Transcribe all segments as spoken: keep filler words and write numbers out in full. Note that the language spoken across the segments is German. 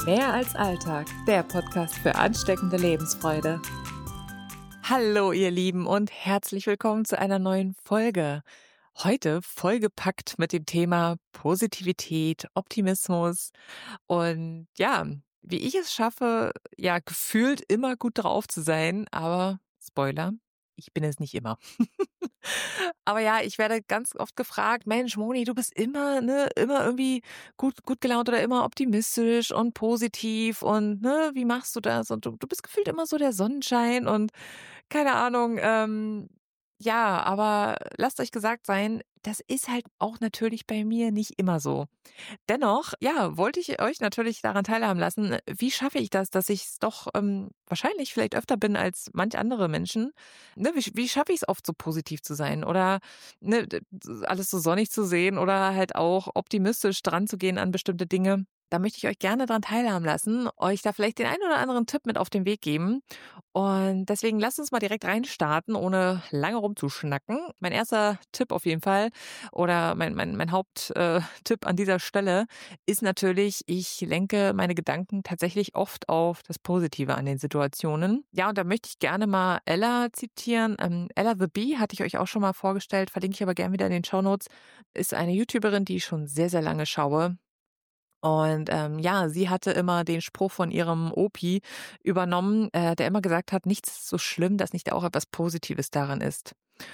Mehr als Alltag, der Podcast für ansteckende Lebensfreude. Hallo ihr Lieben und herzlich willkommen zu einer neuen Folge. Heute vollgepackt mit dem Thema Positivität, Optimismus und ja, wie ich es schaffe, ja, gefühlt immer gut drauf zu sein, aber Spoiler, ich bin es nicht immer. Aber ja, ich werde ganz oft gefragt: „Mensch, Moni, du bist immer, ne, immer irgendwie gut gut gelaunt oder immer optimistisch und positiv und, ne, wie machst du das?“ Und du du bist gefühlt immer so der Sonnenschein und keine Ahnung, ähm, ja, aber lasst euch gesagt sein, das ist halt auch natürlich bei mir nicht immer so. Dennoch, ja, wollte ich euch natürlich daran teilhaben lassen, wie schaffe ich das, dass ich's doch, ähm, wahrscheinlich vielleicht öfter bin als manch andere Menschen. Ne, wie sch wie schaffe ich's oft so positiv zu sein oder, ne, d alles so sonnig zu sehen oder halt auch optimistisch dranzugehen an bestimmte Dinge. Da möchte ich euch gerne dran teilhaben lassen, euch da vielleicht den einen oder anderen Tipp mit auf den Weg geben. Und deswegen lasst uns mal direkt reinstarten, ohne lange rumzuschnacken. Mein erster Tipp auf jeden Fall oder mein mein mein Haupttipp äh, Tipp an dieser Stelle ist natürlich, ich lenke meine Gedanken tatsächlich oft auf das Positive an den Situationen. Ja, und da möchte ich gerne mal Ella zitieren. Ähm, Ella the Bee hatte ich euch auch schon mal vorgestellt, verlinke ich aber gerne wieder in den Shownotes. Ist eine YouTuberin, die ich schon sehr, sehr lange schaue. Und, ähm, ja, sie hatte immer den Spruch von ihrem Opi übernommen, äh, der immer gesagt hat: „Nichts ist so schlimm, dass nicht auch etwas Positives daran ist.“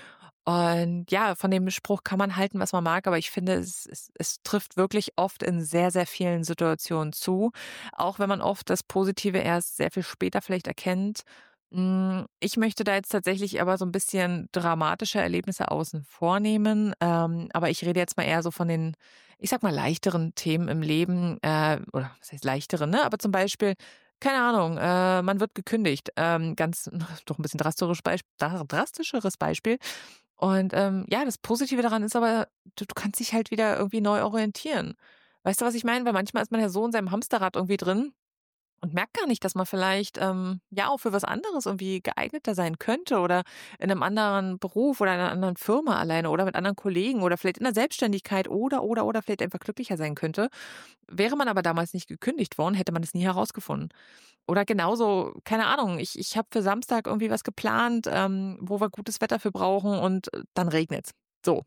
Und ja, von dem Spruch kann man halten, was man mag, aber ich finde, es es es trifft wirklich oft in sehr, sehr vielen Situationen zu, auch wenn man oft das Positive erst sehr viel später vielleicht erkennt. Hm, ich möchte da jetzt tatsächlich aber so ein bisschen dramatische Erlebnisse außen vor nehmen, ähm, aber ich rede jetzt mal eher so von den, ich sag mal, leichteren Themen im Leben, äh, oder was heißt leichteren, ne? Aber zum Beispiel, keine Ahnung, äh, man wird gekündigt, ähm, ganz doch ein bisschen drastischeres Beisp drastischeres Beispiel. Und, ähm, ja, das Positive daran ist aber, du du kannst dich halt wieder irgendwie neu orientieren. Weißt du, was ich meine? Weil manchmal ist man ja so in seinem Hamsterrad irgendwie drin und merkt gar nicht, dass man vielleicht, ähm, ja, auch für was anderes irgendwie geeigneter sein könnte oder in einem anderen Beruf oder in einer anderen Firma alleine oder mit anderen Kollegen oder vielleicht in der Selbstständigkeit oder, oder, oder vielleicht einfach glücklicher sein könnte. Wäre man aber damals nicht gekündigt worden, hätte man es nie herausgefunden. Oder genauso, keine Ahnung, ich ich habe für Samstag irgendwie was geplant, ähm, wo wir gutes Wetter für brauchen und äh, dann regnet's. So.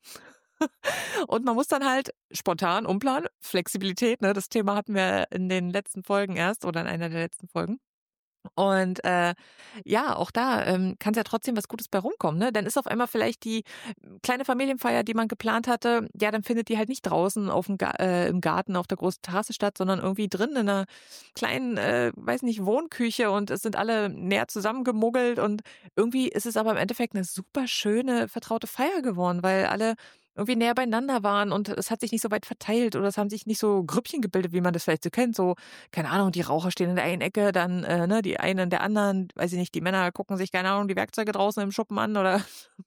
Und man muss dann halt spontan umplanen. Flexibilität, ne, das Thema hatten wir in den letzten Folgen erst oder in einer der letzten Folgen. Und, äh, ja, auch da, ähm, kann's ja trotzdem was Gutes bei rumkommen, ne? Dann ist auf einmal vielleicht die ähm, kleine Familienfeier, die man geplant hatte, ja, dann findet die halt nicht draußen aufm Ga äh, im Garten auf der großen Terrasse statt, sondern irgendwie drin in 'ner kleinen, äh, weiß nicht, Wohnküche und es sind alle näher zusammengemuggelt und irgendwie ist es aber im Endeffekt 'ne super schöne, vertraute Feier geworden, weil alle irgendwie näher beieinander waren und es hat sich nicht so weit verteilt oder es haben sich nicht so Grüppchen gebildet, wie man das vielleicht so kennt, so keine Ahnung, die Raucher stehen in der einen Ecke, dann, äh, ne, die einen in der anderen, weiß ich nicht, die Männer gucken sich, keine Ahnung, die Werkzeuge draußen im Schuppen an oder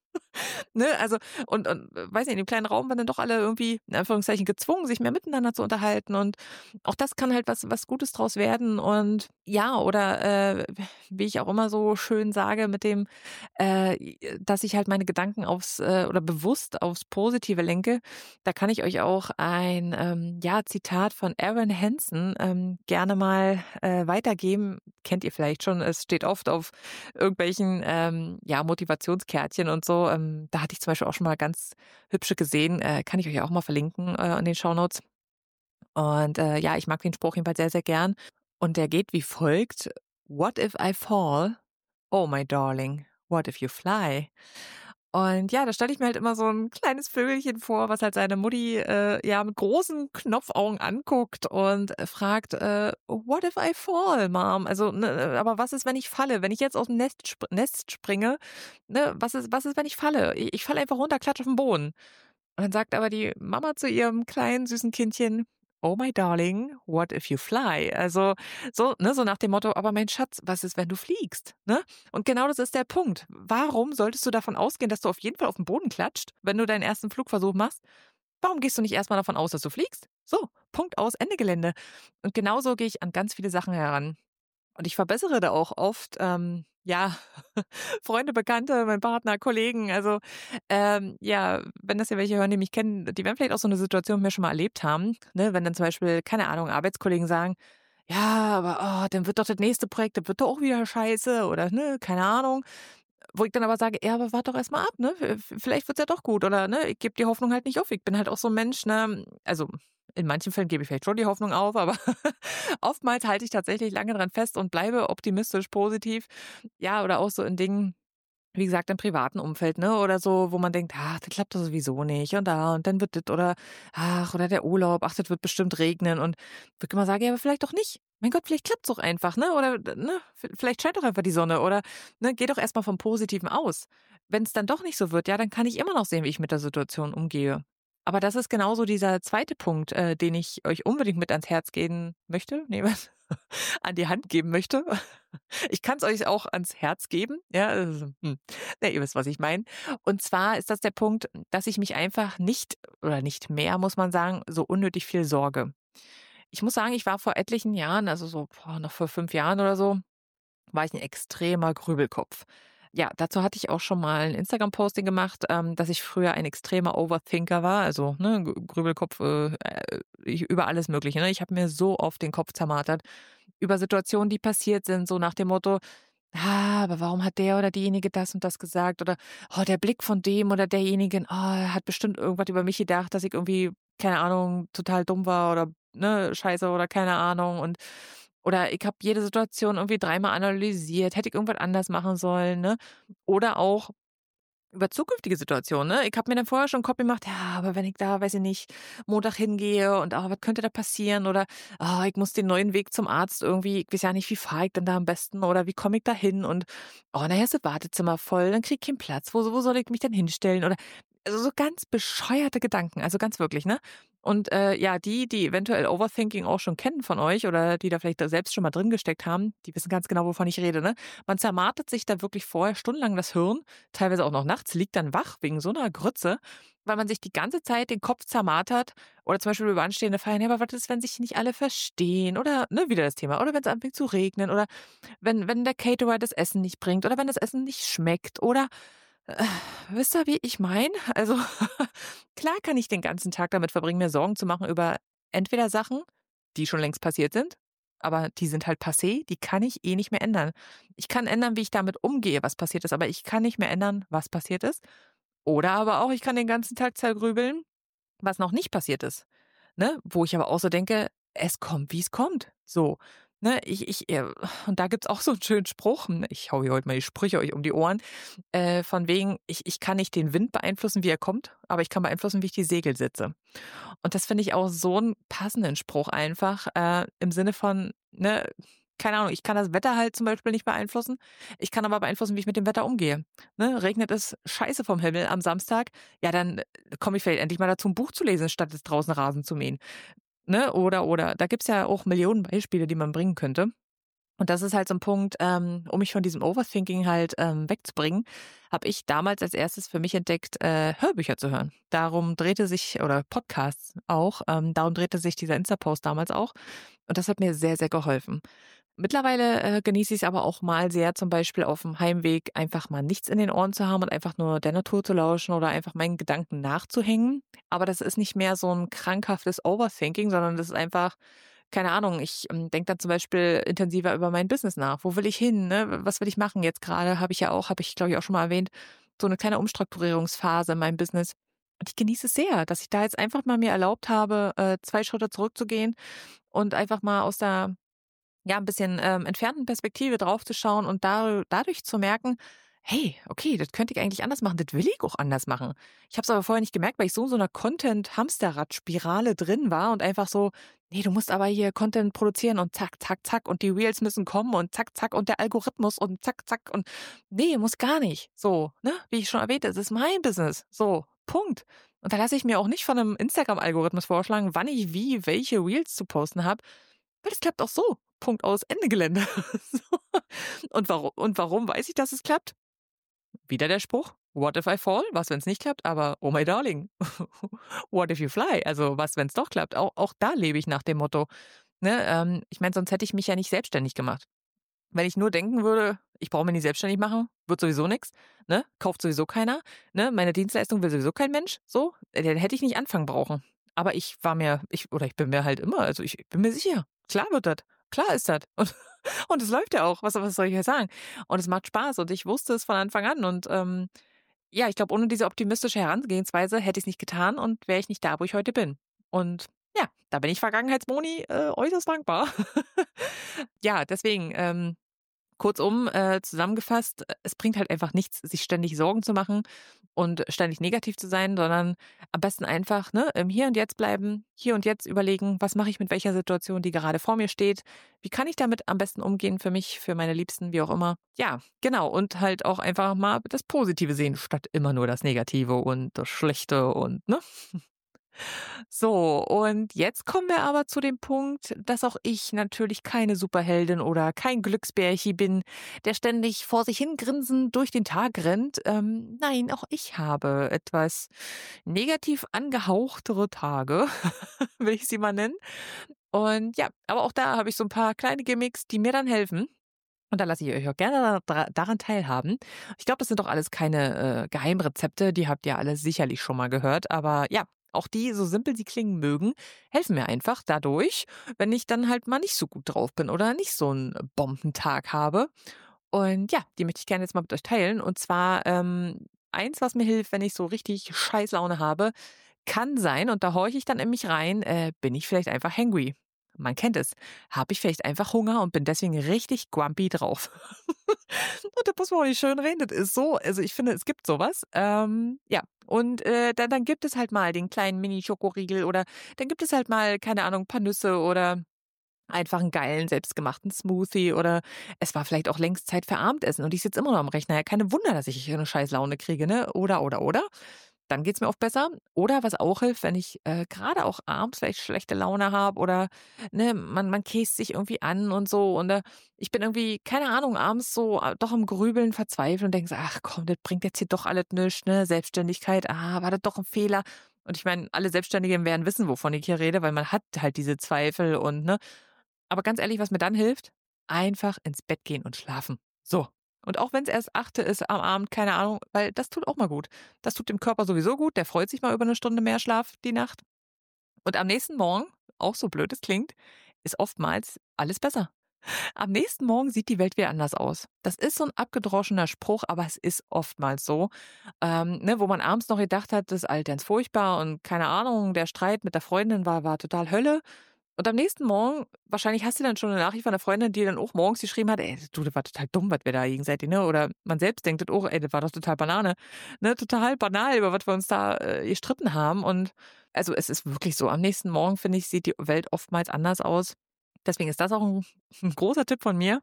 ne, also und und äh, weiß nicht, in dem kleinen Raum waren dann doch alle irgendwie in Anführungszeichen gezwungen, sich mehr miteinander zu unterhalten und auch das kann halt was was Gutes draus werden und ja, oder, äh, wie ich auch immer so schön sage mit dem, äh, dass ich halt meine Gedanken aufs äh, oder bewusst aufs Positive lenke. Da kann ich euch auch ein, ähm, ja, Zitat von Aaron Hansen, ähm, gerne mal, äh, weitergeben. Kennt ihr vielleicht schon. Es steht oft auf irgendwelchen, ähm, ja, Motivationskärtchen und so. Ähm, da hatte ich zum Beispiel auch schon mal ganz hübsche gesehen, äh, kann ich euch auch mal verlinken, äh, in den Shownotes. Und, äh, ja, ich mag den Spruch jedenfalls sehr, sehr gern. Und der geht wie folgt: „What if I fall? Oh, my darling, what if you fly?“ Und ja, da stelle ich mir halt immer so 'n kleines Vögelchen vor, was halt seine Mutti, äh, ja, mit großen Knopfaugen anguckt und, äh, fragt, äh: „What if I fall, Mom?“ Also, ne, äh, aber was ist, wenn ich falle? Wenn ich jetzt aus'm Nest sp Nest springe, ne, was ist was ist, wenn ich falle? I ich falle einfach runter, klatsche auf'n Boden. Und dann sagt aber die Mama zu ihrem kleinen süßen Kindchen: „Oh my darling, what if you fly?“ Also, so ne, so nach dem Motto: „Aber mein Schatz, was ist, wenn du fliegst?“ Ne? Und genau das ist der Punkt. Warum solltest du davon ausgehen, dass du auf jeden Fall auf'n Boden klatscht, wenn du deinen ersten Flugversuch machst? Warum gehst du nicht erst mal davon aus, dass du fliegst? So, Punkt aus, Ende Gelände. Und genauso gehe ich an ganz viele Sachen heran. Und ich verbessere da auch oft, ähm, ja, Freunde, Bekannte, mein Partner, Kollegen. Also, ähm, ja, wenn das ja welche hören, die mich kennen, die werden vielleicht auch so eine Situation mit mir schon mal erlebt haben, ne? Wenn dann zum Beispiel, keine Ahnung, Arbeitskollegen sagen: ja, aber, oh, dann wird doch das nächste Projekt, das wird doch auch wieder scheiße oder, ne, keine Ahnung. Wo ich dann aber sage: „Ja, aber warte doch erst mal ab, ne? V vielleicht wird's ja doch gut oder, ne, ich gebe die Hoffnung halt nicht auf." Ich bin halt auch so 'n Mensch, ne, also, in manchen Fällen gebe ich vielleicht schon die Hoffnung auf, aber oftmals halte ich tatsächlich lange dran fest und bleibe optimistisch positiv. Ja, oder auch so in Dingen, wie gesagt, im privaten Umfeld, ne, oder so, wo man denkt: „Ach, das klappt doch sowieso nicht und da und dann wird das oder ach, oder der Urlaub, ach, das wird bestimmt regnen." Und wo ich immer sage: „Ja, aber vielleicht doch nicht. Mein Gott, vielleicht klappt's doch einfach, ne? Oder, d ne, v vielleicht scheint doch einfach die Sonne oder, ne, geh doch erst mal vom Positiven aus." Wenn's dann doch nicht so wird, ja, dann kann ich immer noch sehen, wie ich mit der Situation umgehe. Aber das ist genauso dieser zweite Punkt, äh, den ich euch unbedingt mit ans Herz gehen möchte. Ne, was? An die Hand geben möchte. Ich kann's euch auch ans Herz geben, ja, also, hm, na, ihr wisst, was ich meine. Und zwar ist das der Punkt, dass ich mich einfach nicht oder nicht mehr, muss man sagen, so unnötig viel sorge. Ich muss sagen, ich war vor etlichen Jahren, also so, boah, noch vor fünf Jahren oder so, war ich 'n extremer Grübelkopf. Ja, dazu hatte ich auch schon mal 'n Instagram-Posting gemacht, ähm, dass ich früher ein extremer Overthinker war, also, ne, G Grübelkopf, äh, äh, ich über alles Mögliche, ne? Ich habe mir so oft den Kopf zermartert über Situationen, die passiert sind, so nach dem Motto: „Ah, aber warum hat der oder diejenige das und das gesagt?" Oder: „Oh, der Blick von dem oder derjenigen, oh, er hat bestimmt irgendwas über mich gedacht, dass ich irgendwie, keine Ahnung, total dumm war oder, ne, scheiße oder keine Ahnung." Und oder ich habe jede Situation irgendwie dreimal analysiert, hätte ich irgendwas anders machen sollen, ne? Oder auch über zukünftige Situationen, ne? Ich habe mir dann vorher schon 'n Kopf gemacht: „Ja, aber wenn ich da, weiß ich nicht, Montag hingehe und, ah, was könnte da passieren?" Oder: „Ah, ich muss den neuen Weg zum Arzt irgendwie, ich weiß ja nicht, wie fahre ich denn da am besten oder wie komme ich da hin und, oh, nachher ist das Wartezimmer voll, dann kriege ich keinen Platz. Wo wo soll ich mich denn hinstellen?" Oder also, so ganz bescheuerte Gedanken, also, ganz wirklich, ne? Und, äh, ja, die, die eventuell Overthinking auch schon kennen von euch oder die da vielleicht da selbst schon mal drin gesteckt haben, die wissen ganz genau, wovon ich rede, ne? Man zermartert sich da wirklich vorher stundenlang das Hirn, teilweise auch noch nachts, liegt dann wach wegen so 'ner Grütze, weil man sich die ganze Zeit den Kopf zermartert oder zum Beispiel über anstehende Feiern: „Ja, aber was ist, wenn sich nicht alle verstehen?" Oder, ne, wieder das Thema. Oder wenn's anfängt zu regnen oder wenn wenn der Caterer das Essen nicht bringt oder wenn das Essen nicht schmeckt oder äh, wisst ihr, wie ich meine? Also, klar kann ich den ganzen Tag damit verbringen, mir Sorgen zu machen über entweder Sachen, die schon längst passiert sind, aber die sind halt passé, die kann ich eh nicht mehr ändern. Ich kann ändern, wie ich damit umgehe, was passiert ist, aber ich kann nicht mehr ändern, was passiert ist. Oder aber auch, ich kann den ganzen Tag zergrübeln, was noch nicht passiert ist, ne? Wo ich aber auch so denke: „Es kommt, wie's kommt." So, ne? Ich ich, äh und da gibt's auch so 'n schönen Spruch, hm, ich haue hier heute mal die Sprüche euch um die Ohren, äh, von wegen: „Ich ich kann nicht den Wind beeinflussen, wie er kommt, aber ich kann beeinflussen, wie ich die Segel setze." Und das finde ich auch so 'n passenden Spruch einfach, äh, im Sinne von, ne, keine Ahnung, ich kann das Wetter halt zum Beispiel nicht beeinflussen. Ich kann aber beeinflussen, wie ich mit dem Wetter umgehe, ne? Regnet es Scheiße vom Himmel am Samstag, ja, dann komme ich vielleicht endlich mal dazu, 'n Buch zu lesen, statt jetzt draußen Rasen zu mähen, ne? Oder, oder. Da gibt's ja auch Millionen Beispiele, die man bringen könnte. Und das ist halt so 'n Punkt, ähm, um mich von diesem Overthinking halt, ähm, wegzubringen, habe ich damals als erstes für mich entdeckt, äh, Hörbücher zu hören. Darum drehte sich oder Podcasts auch, ähm, darum drehte sich dieser Insta-Post damals auch. Und das hat mir sehr, sehr geholfen. Mittlerweile, äh, genieße ich's aber auch mal sehr, zum Beispiel aufm Heimweg einfach mal nichts in den Ohren zu haben und einfach nur der Natur zu lauschen oder einfach meinen Gedanken nachzuhängen. Aber das ist nicht mehr so 'n krankhaftes Overthinking, sondern das ist einfach, keine Ahnung, ich, ähm, denke dann zum Beispiel intensiver über mein Business nach. Wo will ich hin, ne? W was will ich machen? Jetzt grade habe ich ja auch habe ich, glaube ich, auch schon mal erwähnt, so 'ne kleine Umstrukturierungsphase in meinem Business. Und ich genieße es sehr, dass ich da jetzt einfach mal mir erlaubt habe, äh, zwei Schritte zurückzugehen und einfach mal aus der, ja, 'n bisschen, ähm, entfernten Perspektive draufzuschauen und da dadurch zu merken: „Hey, okay, das könnte ich eigentlich anders machen. Das will ich auch anders machen." Ich habe es aber vorher nicht gemerkt, weil ich so in so 'ner Content-Hamsterrad-Spirale drin war und einfach so: „Ne, du musst aber hier Content produzieren und zack, zack, zack und die Reels müssen kommen und zack, zack und der Algorithmus und zack, zack und ne, muss gar nicht." So, ne? Wie ich schon erwähnte, es ist mein Business. So, Punkt. Und da lasse ich mir auch nicht von 'nem Instagram-Algorithmus vorschlagen, wann ich wie welche Reels zu posten habe, weil das klappt auch so. Punkt, aus, Ende Gelände. So. Und waru und warum weiß ich, dass es klappt? Wieder der Spruch: „What if I fall?" Was, wenn's nicht klappt? Aber oh my darling, what if you fly? Also, was, wenn's doch klappt? Auch auch da lebe ich nach dem Motto, ne? Ähm, ich meine, sonst hätte ich mich ja nicht selbstständig gemacht. Wenn ich nur denken würde, ich brauche mich nicht selbstständig machen, wird sowieso nix, ne? Kauft sowieso keiner, ne? Meine Dienstleistung will sowieso kein Mensch, so, äh, dann hätte ich nicht anfangen brauchen. Aber ich war mir ich oder ich bin mir halt immer also, ich bin mir sicher, klar wird das. klar ist das. Und und es läuft ja auch. Was was soll ich ja sagen? Und es macht Spaß und ich wusste es von Anfang an und, ähm, ja, ich glaube, ohne diese optimistische Herangehensweise hätte ich's nicht getan und wäre ich nicht da, wo ich heute bin. Und ja, da bin ich Vergangenheits-Moni, äh, äußerst dankbar. Ja, deswegen, ähm, kurzum, äh, zusammengefasst, äh, es bringt halt einfach nichts, sich ständig Sorgen zu machen und ständig negativ zu sein, sondern am besten einfach, ne, im Hier und Jetzt bleiben, hier und jetzt überlegen, was mache ich mit welcher Situation, die gerade vor mir steht? Wie kann ich damit am besten umgehen für mich, für meine Liebsten, wie auch immer? Ja, genau. Und halt auch einfach mal das Positive sehen, statt immer nur das Negative und das Schlechte und, ne? So, und jetzt kommen wir aber zu dem Punkt, dass auch ich natürlich keine Superheldin oder kein Glücksbärchen bin, der ständig vor sich hin grinsend durch den Tag rennt. Ähm, nein, auch ich habe etwas negativ angehauchtere Tage, will ich sie mal nennen. Und ja, aber auch da habe ich so ein paar kleine Gimmicks, die mir dann helfen. Und da lasse ich euch auch gerne da daran teilhaben. Ich glaube, das sind doch alles keine, äh, Geheimrezepte, die habt ihr alle sicherlich schon mal gehört. Aber ja, auch die, so simpel sie klingen mögen, helfen mir einfach dadurch, wenn ich dann halt mal nicht so gut drauf bin oder nicht so einen Bombentag habe. Und ja, die möchte ich gerne jetzt mal mit euch teilen. Und zwar, ähm, eins, was mir hilft, wenn ich so richtig Scheißlaune habe, kann sein, und da horche ich dann in mich rein, äh, bin ich vielleicht einfach hangry. Man kennt es. Habe ich vielleicht einfach Hunger und bin deswegen richtig grumpy drauf. Und da muss man auch nicht schönreden, das ist so. Also, ich finde, es gibt sowas. Ähm, ja, und, äh, dann dann gibt es halt mal den kleinen Mini-Schokoriegel oder dann gibt es halt mal, keine Ahnung, paar Nüsse oder einfach einen geilen selbstgemachten Smoothie oder es war vielleicht auch längst Zeit für Abendessen und ich sitze immer noch am Rechner. Ja, keine Wunder, dass ich hier 'ne scheiß Laune kriege, ne? Oder, oder, oder. Dann geht's mir oft besser. Oder was auch hilft, wenn ich, äh, grade auch abends vielleicht schlechte Laune habe oder, ne, man man käst sich irgendwie an und so und, äh, ich bin irgendwie, keine Ahnung, abends so, äh, doch am Grübeln, verzweifelt und denke so: „Ach komm, das bringt jetzt hier doch alles nix, ne? Selbstständigkeit, ah, war das doch 'n Fehler?“ Und ich meine, alle Selbstständigen werden wissen, wovon ich hier rede, weil man hat halt diese Zweifel und, ne? Aber ganz ehrlich, was mir dann hilft? Einfach ins Bett gehen und schlafen. So. Und auch wenn's erst achte ist am Abend, keine Ahnung, weil das tut auch mal gut. Das tut dem Körper sowieso gut, der freut sich mal über 'ne Stunde mehr Schlaf die Nacht. Und am nächsten Morgen, auch so blöd es klingt, ist oftmals alles besser. Am nächsten Morgen sieht die Welt wieder anders aus. Das ist so 'n abgedroschener Spruch, aber es ist oftmals so, ähm, ne, wo man abends noch gedacht hat, das ist alles ganz furchtbar und keine Ahnung, der Streit mit der Freundin war war total Hölle. Und am nächsten Morgen wahrscheinlich hast du dann schon 'ne Nachricht von 'ner Freundin, die dann auch morgens geschrieben hat: „Ey, du, das war total dumm, was wir da gegenseitig“, ne? Oder man selbst denkt das auch: „Ey, das war doch total Banane“, ne? Total banal, über was wir uns da, äh, gestritten haben. Und also, es ist wirklich so, am nächsten Morgen, finde ich, sieht die Welt oftmals anders aus. Deswegen ist das auch 'n 'n großer Tipp von mir.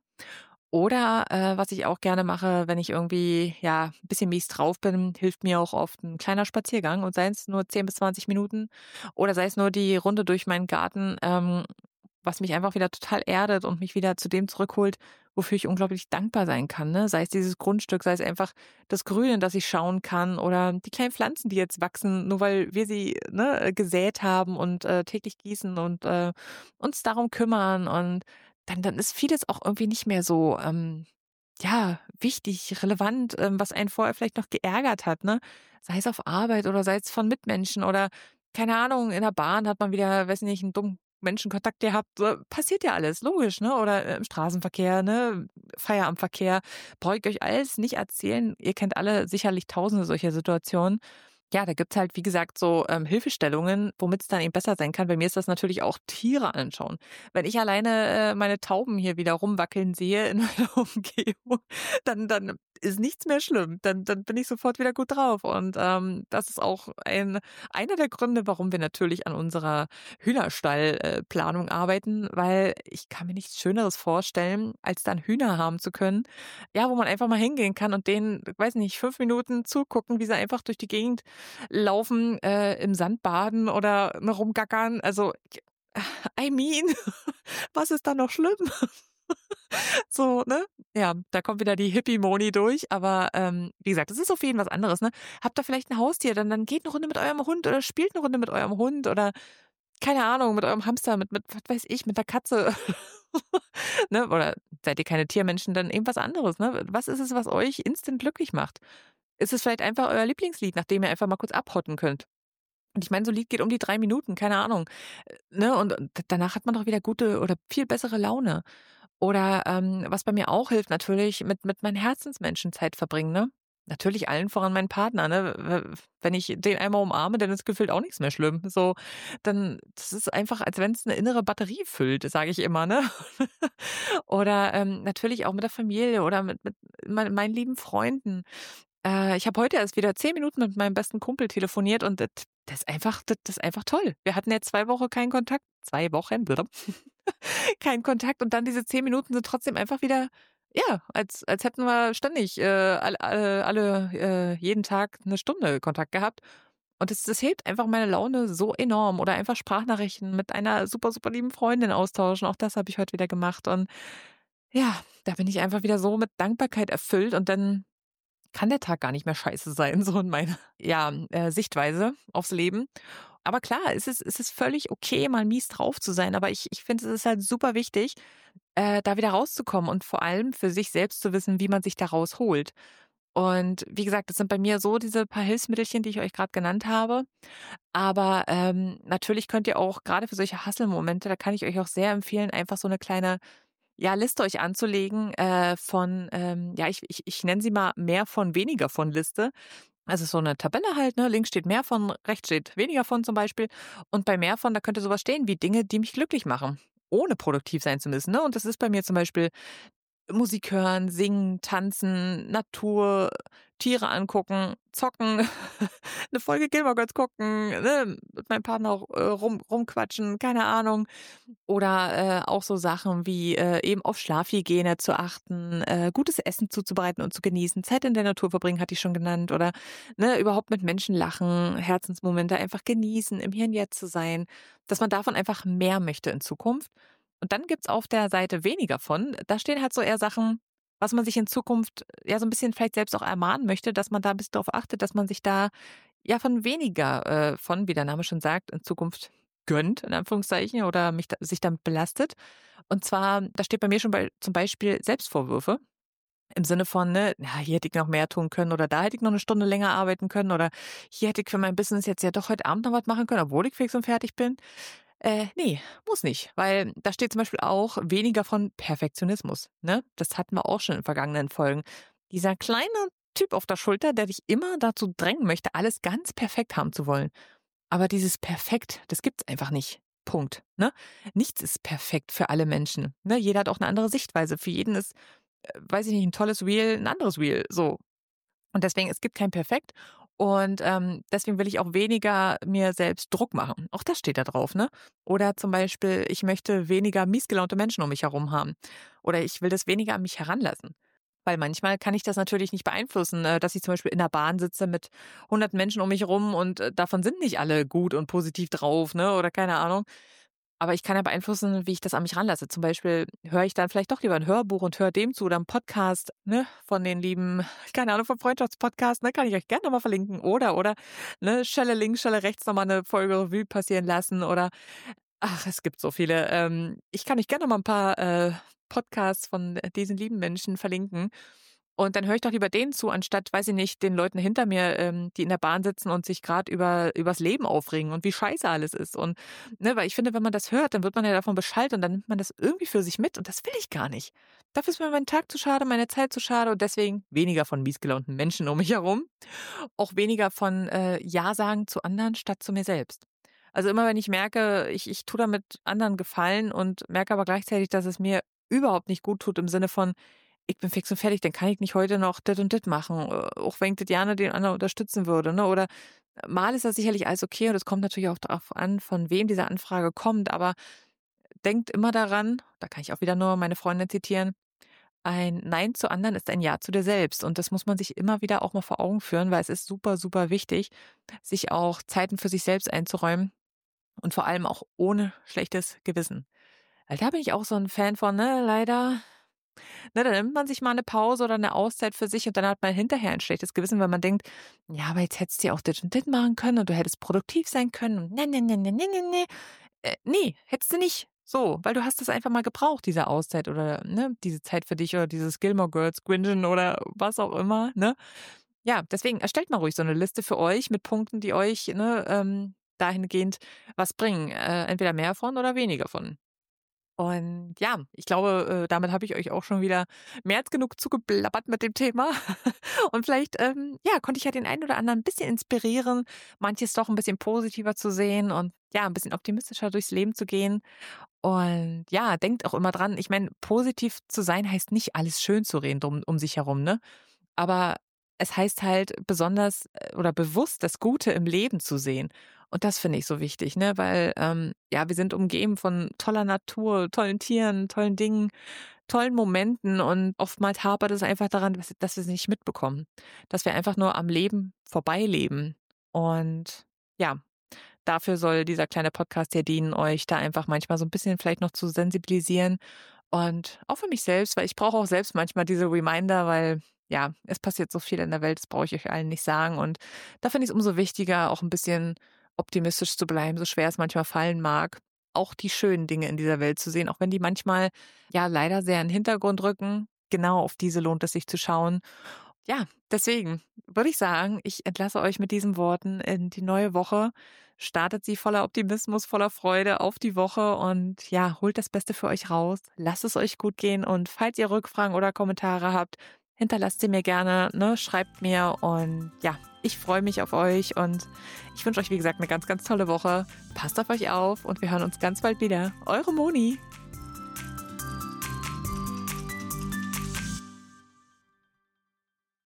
Oder, äh, was ich auch gerne mache, wenn ich irgendwie, ja, 'n bisschen mies drauf bin, hilft mir auch oft 'n kleiner Spaziergang und sei es nur zehn bis zwanzig Minuten oder sei es nur die Runde durch meinen Garten, ähm, was mich einfach wieder total erdet und mich wieder zu dem zurückholt, wofür ich unglaublich dankbar sein kann, ne? Sei es dieses Grundstück, sei es einfach das Grün, in das ich schauen kann oder die kleinen Pflanzen, die jetzt wachsen, nur weil wir sie, ne, äh, gesät haben und, äh, täglich gießen und, äh, uns darum kümmern und dann dann ist vieles auch irgendwie nicht mehr so, ähm, ja, wichtig, relevant, ähm, was einen vorher vielleicht noch geärgert hat, ne? Sei es auf Arbeit oder sei es von Mitmenschen oder keine Ahnung, in der Bahn hat man wieder, weiß nicht, 'n dummen Menschenkontakt gehabt. So, passiert ja alles, logisch, ne? Oder, äh, im Straßenverkehr, ne, Feierabendverkehr. Brauche ich euch alles nicht erzählen. Ihr kennt alle sicherlich tausende solcher Situationen. Ja, da gibt's halt, wie gesagt, so, ähm, Hilfestellungen, womit's dann eben besser sein kann. Bei mir ist das natürlich auch Tiere anschauen. Wenn ich alleine, äh, meine Tauben hier wieder rumwackeln sehe in meiner Umgebung, dann dann ist nichts mehr schlimm. Dann dann bin ich sofort wieder gut drauf. Und, ähm, das ist auch ein einer der Gründe, warum wir natürlich an unserer Hühnerstall äh, Planung arbeiten, weil ich kann mir nichts Schöneres vorstellen, als dann Hühner haben zu können, ja, wo man einfach mal hingehen kann und denen, weiß nicht, fünf Minuten zugucken, wie sie einfach durch die Gegend laufen, äh, im Sand baden oder, ne, rumgackern. Also, I mean, was ist da noch schlimm? So, ne? Ja, da kommt wieder die Hippie-Moni durch, aber, ähm, wie gesagt, das ist auf jeden was anderes, ne? Habt ihr vielleicht 'n Haustier, dann dann geht 'ne Runde mit eurem Hund oder spielt 'ne Runde mit eurem Hund oder, keine Ahnung, mit eurem Hamster, mit mit was weiß ich, mit der Katze, ne? Oder seid ihr keine Tiermenschen, dann irgendwas anderes, ne? Was ist es, was euch instant glücklich macht? Ist es vielleicht einfach euer Lieblingslied, nach dem ihr einfach mal kurz abhotten könnt? Und ich meine, so 'n Lied geht um die drei Minuten, keine Ahnung, äh, ne? Und und d danach hat man doch wieder gute oder viel bessere Laune. Oder, ähm, was bei mir auch hilft natürlich, mit mit meinen Herzensmenschen Zeit verbringen, ne? Natürlich allen voran meinen Partner, ne? W wenn ich den einmal umarme, dann ist gefühlt auch nichts mehr schlimm. So, dann das ist einfach, als wenn's 'ne innere Batterie füllt, sage ich immer, ne? Oder, ähm, natürlich auch mit der Familie oder mit mit mei meinen lieben Freunden. Äh, ich habe heute erst wieder zehn Minuten mit meinem besten Kumpel telefoniert und das das ist einfach das das ist einfach toll. Wir hatten jetzt zwei Wochen keinen Kontakt zwei Wochen, keinen Kontakt und dann diese zehn Minuten sind trotzdem einfach wieder, ja, als als hätten wir ständig, äh, all alle alle äh, jeden Tag 'ne Stunde Kontakt gehabt. Und das das hebt einfach meine Laune so enorm. Oder einfach Sprachnachrichten mit einer super, super lieben Freundin austauschen. Auch das habe ich heute wieder gemacht. Und ja, da bin ich einfach wieder so mit Dankbarkeit erfüllt und dann kann der Tag gar nicht mehr scheiße sein, so in meiner, ja, äh, Sichtweise aufs Leben. Aber klar, es ist es ist völlig okay, mal mies drauf zu sein, aber ich ich finde, es ist halt super wichtig, äh, da wieder rauszukommen und vor allem für sich selbst zu wissen, wie man sich da rausholt. Und wie gesagt, das sind bei mir so diese paar Hilfsmittelchen, die ich euch grad genannt habe. Aber, ähm, natürlich könnt ihr auch grade für solche Hustle-Momente, da kann ich euch auch sehr empfehlen, einfach so 'ne kleine, ja, Liste euch anzulegen, äh, von, ähm, ja, ich ich ich nenne sie mal „Mehr von, weniger von“ Liste. Also, so 'ne Tabelle halt, ne? Links steht „mehr von“, rechts steht „weniger von“ zum Beispiel. Und bei „mehr von“, da könnte so was stehen wie Dinge, die mich glücklich machen, ohne produktiv sein zu müssen, ne? Und das ist bei mir zum Beispiel Musik hören, singen, tanzen, Natur, Tiere angucken, zocken, 'ne Folge Gilmore Girls gucken, ne? Mit meinem Partner auch, äh, rum rumquatschen, keine Ahnung. Oder, äh, auch so Sachen wie, äh, eben auf Schlafhygiene zu achten, äh, gutes Essen zuzubereiten und zu genießen, Zeit in der Natur verbringen, hatte ich schon genannt. Oder, ne, überhaupt mit Menschen lachen, Herzensmomente einfach genießen, im Hier und Jetzt zu sein, dass man davon einfach mehr möchte in Zukunft. Und dann gibt's auf der Seite „weniger von“, da stehen halt so eher Sachen, was man sich in Zukunft, ja, so 'n bisschen vielleicht selbst auch ermahnen möchte, dass man da 'n bisschen drauf achtet, dass man sich da, ja, von weniger, äh, von, wie der Name schon sagt, in Zukunft gönnt, in Anführungszeichen, oder mich da sich damit belastet. Und zwar, da steht bei mir schon bei zum Beispiel Selbstvorwürfe im Sinne von, ne: „Ja, hier hätte ich noch mehr tun können oder da hätte ich noch 'ne Stunde länger arbeiten können oder hier hätte ich für mein Business jetzt ja doch heute Abend noch was machen können, obwohl ich fix und fertig bin.“ Äh, ne, muss nicht, weil da steht zum Beispiel auch weniger von Perfektionismus, ne? Das hatten wir auch schon in vergangenen Folgen. Dieser kleine Typ auf der Schulter, der dich immer dazu drängen möchte, alles ganz perfekt haben zu wollen. Aber dieses perfekt, das gibt's einfach nicht. Punkt, ne? Nichts ist perfekt für alle Menschen, ne? Jeder hat auch 'ne andere Sichtweise. Für jeden ist, äh, weiß ich nicht, 'n tolles Reel 'n anderes Reel, so. Und deswegen, es gibt kein Perfekt. Und, ähm, deswegen will ich auch weniger mir selbst Druck machen. Auch das steht da drauf, ne? Oder zum Beispiel, ich möchte weniger mies gelaunte Menschen um mich herum haben. Oder ich will das weniger an mich heranlassen. Weil manchmal kann ich das natürlich nicht beeinflussen, äh, dass ich zum Beispiel in 'ner Bahn sitze mit hundert Menschen um mich rum und, äh, davon sind nicht alle gut und positiv drauf, ne, oder keine Ahnung. Aber ich kann ja beeinflussen, wie ich das an mich ranlasse. Zum Beispiel höre ich dann vielleicht doch lieber 'n Hörbuch und höre dem zu oder 'n Podcast, ne, von den lieben, keine Ahnung, vom Freundschaftspodcast, ne, kann ich euch gern noch mal verlinken. Oder oder, ne, Schelle links, Schelle rechts noch mal 'ne Folge Revue passieren lassen oder ach, es gibt so viele. Ähm, ich kann euch gern noch mal 'n paar, äh, Podcasts von diesen lieben Menschen verlinken. Und dann höre ich doch lieber denen zu, anstatt, weiß ich nicht, den Leuten hinter mir, ähm, die in der Bahn sitzen und sich grad über übers Leben aufregen und wie scheiße alles ist. Und, ne, weil ich finde, wenn man das hört, dann wird man ja davon beschallt und dann nimmt man das irgendwie für sich mit und das will ich gar nicht. Dafür ist mir mein Tag zu schade, meine Zeit zu schade und deswegen weniger von mies gelaunten Menschen um mich herum. Auch weniger von, äh, Ja sagen zu anderen statt zu mir selbst. Also, immer wenn ich merke, ich ich tue damit anderen Gefallen und merke aber gleichzeitig, dass es mir überhaupt nicht gut tut im Sinne von: „Ich bin fix und fertig, dann kann ich nicht heute noch dit und dit machen“, äh, auch wenn ich das gerne den anderen unterstützen würde, ne? Oder mal ist das sicherlich alles okay und es kommt natürlich auch drauf an, von wem diese Anfrage kommt, aber denkt immer daran, da kann ich auch wieder nur meine Freundin zitieren: „Ein Nein zu anderen ist ein Ja zu dir selbst.“ Und das muss man sich immer wieder auch mal vor Augen führen, weil es ist super, super wichtig, sich auch Zeiten für sich selbst einzuräumen und vor allem auch ohne schlechtes Gewissen. Weil da bin ich auch so 'n Fan von, ne, leider, ne, da nimmt man sich mal 'ne Pause oder 'ne Auszeit für sich und dann hat man hinterher ein schlechtes Gewissen, weil man denkt: „Ja, aber jetzt hättest du ja auch dit und dit machen können und du hättest produktiv sein können und ne, ne, ne, ne, ne, ne, ne.“ Äh, ne, hättest du nicht. So, weil du hast das einfach mal gebraucht, diese Auszeit oder, ne, diese Zeit für dich oder dieses Gilmore Girls Bingen oder was auch immer, ne? Ja, deswegen erstellt mal ruhig so 'ne Liste für euch mit Punkten, die euch, ne, ähm dahingehend was bringen. Äh, entweder mehr von oder weniger von. Und ja, ich glaube, äh, damit habe ich euch auch schon wieder mehr als genug zugeblabbert mit dem Thema. Und vielleicht, ähm, ja, konnte ich ja den einen oder anderen ein bisschen inspirieren, manches doch ein bisschen positiver zu sehen und ja, ein bisschen optimistischer durchs Leben zu gehen. Und ja, denkt auch immer dran, ich meine, positiv zu sein heißt nicht alles schön zu reden drum um sich herum, ne? Aber es heißt halt besonders äh, oder bewusst das Gute im Leben zu sehen. Und das finde ich so wichtig, ne? Weil, ähm, ja, wir sind umgeben von toller Natur, tollen Tieren, tollen Dingen, tollen Momenten und oftmals hapert es einfach daran, dass dass wir es nicht mitbekommen, dass wir einfach nur am Leben vorbeileben. Und ja, dafür soll dieser kleine Podcast hier dienen, euch da einfach manchmal so ein bisschen vielleicht noch zu sensibilisieren und auch für mich selbst, weil ich brauche auch selbst manchmal diese Reminder, weil, ja, es passiert so viel in der Welt, das brauche ich euch allen nicht sagen. Und da finde ich es umso wichtiger, auch ein bisschen optimistisch zu bleiben, so schwer es manchmal fallen mag, auch die schönen Dinge in dieser Welt zu sehen, auch wenn die manchmal, ja, leider sehr in den Hintergrund rücken. Genau auf diese lohnt es sich zu schauen. Ja, deswegen würde ich sagen, ich entlasse euch mit diesen Worten in die neue Woche. Startet sie voller Optimismus, voller Freude auf die Woche und ja, holt das Beste für euch raus. Lasst es euch gut gehen und falls ihr Rückfragen oder Kommentare habt, hinterlasst sie mir gerne, ne, schreibt mir und ja, ich freue mich auf euch und ich wünsche euch, wie gesagt, eine ganz, ganz tolle Woche. Passt auf euch auf und wir hören uns ganz bald wieder. Eure Moni.